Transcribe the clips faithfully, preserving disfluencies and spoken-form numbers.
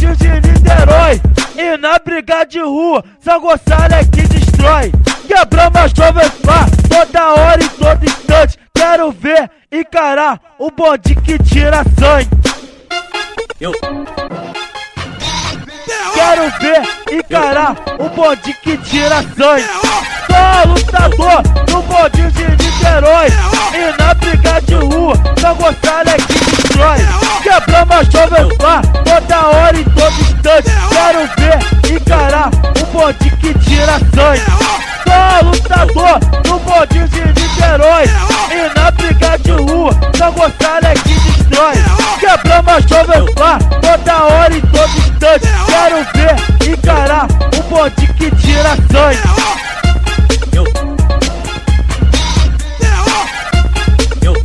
bondinho de Niterói. E na briga de rua, São Gonçalo é que destrói. Quebramos a Jovem Pan toda hora e todo instante. Quero ver encarar o bonde que tira sangue. Eu. Quero ver encarar o bonde que tira sangue. Sou lutador no bondinho de Niterói. E na briga de rua, São Gonçalo é que destrói. Quebramos a Jovem Pan toda hora e todo instante. Quero ver encarar o bonde que tira sangue. Sou lutador no bondinho de Niterói. E na briga de rua, São Gonçalo é que destrói. Quebramos a Jovem Pan toda hora e todo instante. Quero ver encarar o bonde que tira sangue. Eu. Eu.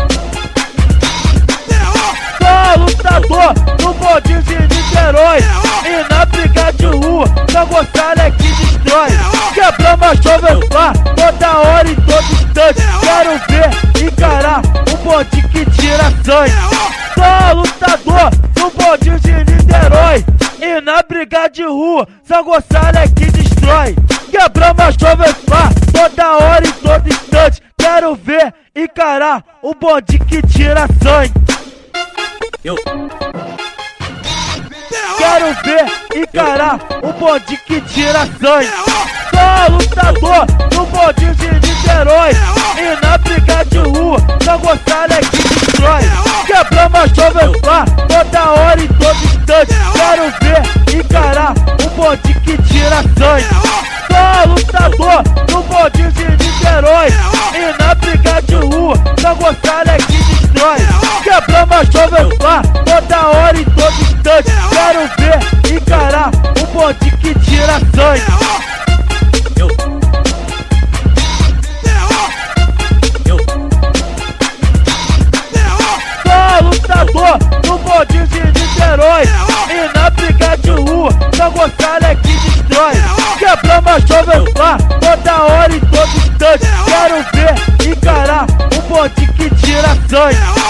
Sou lutador no bondinho de Niterói. E na briga de rua, São Gonçalo é que destrói. Quebramos a Jovem Pan toda hora e todo instante. Quero ver encarar o bonde que tira sangue. Sou lutador no bondinho de Niterói. E na briga de rua, São Gonçalo é que destrói. Quebramos a Jovem Pan toda hora e todo instante. Quero ver encarar o bonde que tira sangue. Eu. Quero ver encarar o bonde que tira sangue. Sou lutador no bondinho de Niterói. E na briga de rua, São Gonçalo é que destrói. Quebramos a Jovem Pan toda hora e todo instante. Quero ver encarar o bonde que tira sangue. Sou lutador no bondinho de Niterói. E na briga de rua, São Gonçalo é que destrói. Quebramos a Jovem Pan toda hora e todo instante. Quero ver encarar o bonde que tira sangue. Eu. Eu. Sou lutador no bondinho de Niterói. E na briga de rua, São Gonçalo é que destrói. Quebramos a Jovem Pan toda hora e todo instante. Quero ver encarar o bonde que tira sangue.